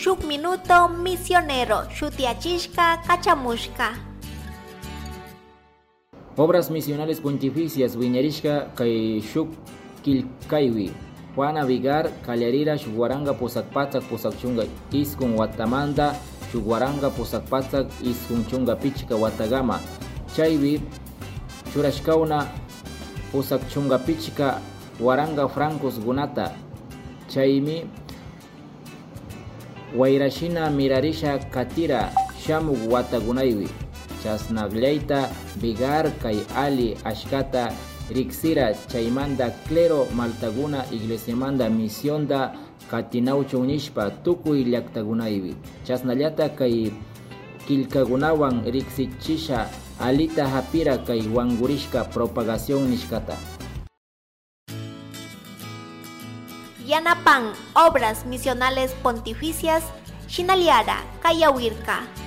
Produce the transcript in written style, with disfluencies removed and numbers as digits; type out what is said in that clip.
shuk minuto misionero shutiachishka kachamushka. Obras misionales pontificias wiñarishka kay shuk kilkaywi Juana Vigar kallarira shugwaranga posakpatak posakchunga iskun watamanda shugwaranga posakpatak iskun chunga pichka watagama chaywi churashkauna posakchunga pichka waranga francos gunata chaymi wayrashina mirarisha katira shamuk watagunaywi chasnaglayta Vigar kay ali ashkata riksira chaymanda clero maltaguna iglesiamanda misionda katinauchun nishpa tukuy llaktagunaywi chasnallata kay kilkagunawan riksichisha alita hapira kay wangurishka propagación nishkata. Yanapan obras misionales pontificias shinaliara kayawirka.